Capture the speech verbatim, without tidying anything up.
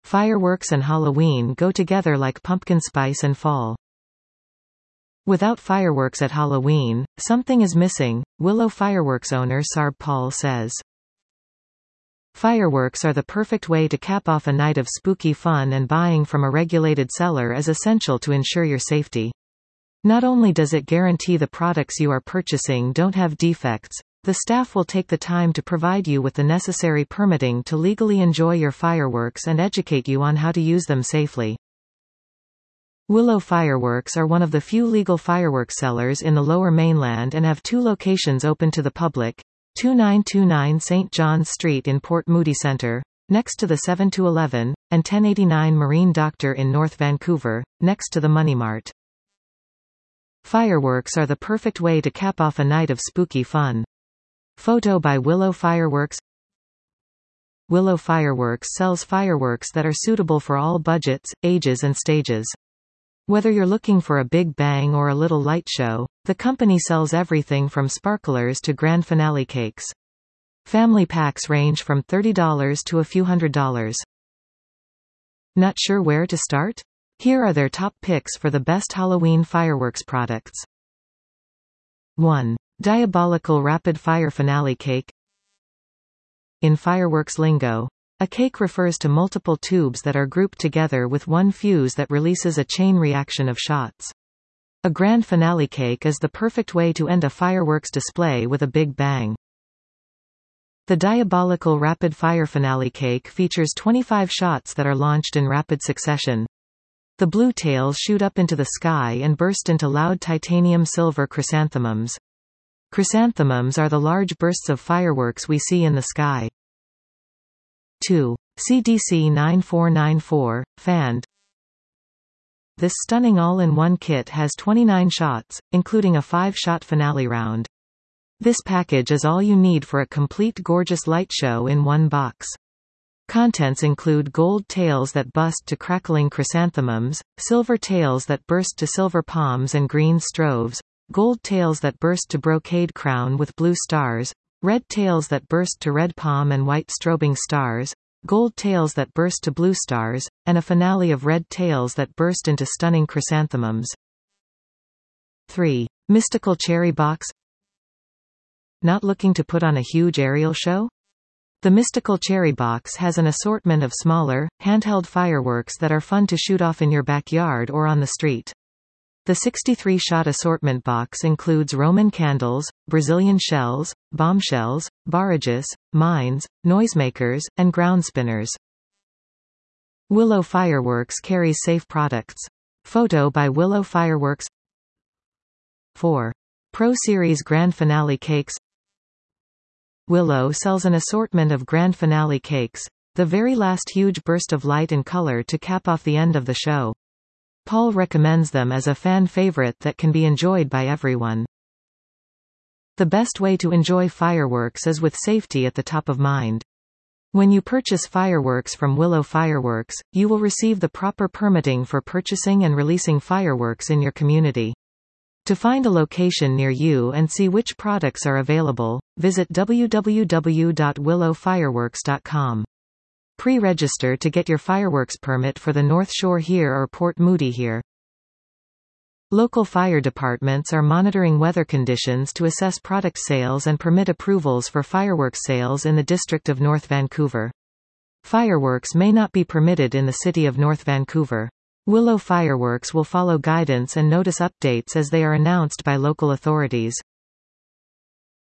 Fireworks and Halloween go together like pumpkin spice and fall. Without fireworks at Halloween, something is missing, Willow Fireworks owner Sarb Paul says. Fireworks are the perfect way to cap off a night of spooky fun, and buying from a regulated seller is essential to ensure your safety. Not only does it guarantee the products you are purchasing don't have defects, the staff will take the time to provide you with the necessary permitting to legally enjoy your fireworks and educate you on how to use them safely. Willow Fireworks are one of the few legal fireworks sellers in the Lower Mainland and have two locations open to the public: twenty-nine twenty-nine Saint John's Street in Port Moody Centre, next to the seven to eleven, and ten eighty-nine Marine Doctor in North Vancouver, next to the Money Mart. Fireworks are the perfect way to cap off a night of spooky fun. Photo by Willow Fireworks. Willow Fireworks sells fireworks that are suitable for all budgets, ages and stages. Whether you're looking for a big bang or a little light show, the company sells everything from sparklers to grand finale cakes. Family packs range from thirty dollars to a few hundred dollars. Not sure where to start? Here are their top picks for the best Halloween fireworks products. one. Diabolical Rapid Fire Finale Cake. In fireworks lingo, a cake refers to multiple tubes that are grouped together with one fuse that releases a chain reaction of shots. A grand finale cake is the perfect way to end a fireworks display with a big bang. The Diabolical Rapid Fire Finale Cake features twenty-five shots that are launched in rapid succession. The blue tails shoot up into the sky and burst into loud titanium silver chrysanthemums. Chrysanthemums are the large bursts of fireworks we see in the sky. two. C D C nine four nine four, Fanned. This stunning all-in-one kit has twenty-nine shots, including a five-shot finale round. This package is all you need for a complete gorgeous light show in one box. Contents include gold tails that bust to crackling chrysanthemums, silver tails that burst to silver palms and green stroves, gold tails that burst to brocade crown with blue stars, red tails that burst to red palm and white strobing stars, gold tails that burst to blue stars, and a finale of red tails that burst into stunning chrysanthemums. three. Mystical Cherry Box. Not looking to put on a huge aerial show? The Mystical Cherry Box has an assortment of smaller, handheld fireworks that are fun to shoot off in your backyard or on the street. The sixty-three shot assortment box includes Roman candles, Brazilian shells, bombshells, barrages, mines, noisemakers, and ground spinners. Willow Fireworks carries safe products. Photo by Willow Fireworks. four. Pro Series Grand Finale Cakes. Willow sells an assortment of grand finale cakes, the very last huge burst of light and color to cap off the end of the show. Paul recommends them as a fan favorite that can be enjoyed by everyone. The best way to enjoy fireworks is with safety at the top of mind. When you purchase fireworks from Willow Fireworks, you will receive the proper permitting for purchasing and releasing fireworks in your community. To find a location near you and see which products are available, visit w w w dot willow fireworks dot com. Pre-register to get your fireworks permit for the North Shore here or Port Moody here. Local fire departments are monitoring weather conditions to assess product sales and permit approvals for fireworks sales in the District of North Vancouver. Fireworks may not be permitted in the City of North Vancouver. Willow Fireworks will follow guidance and notice updates as they are announced by local authorities.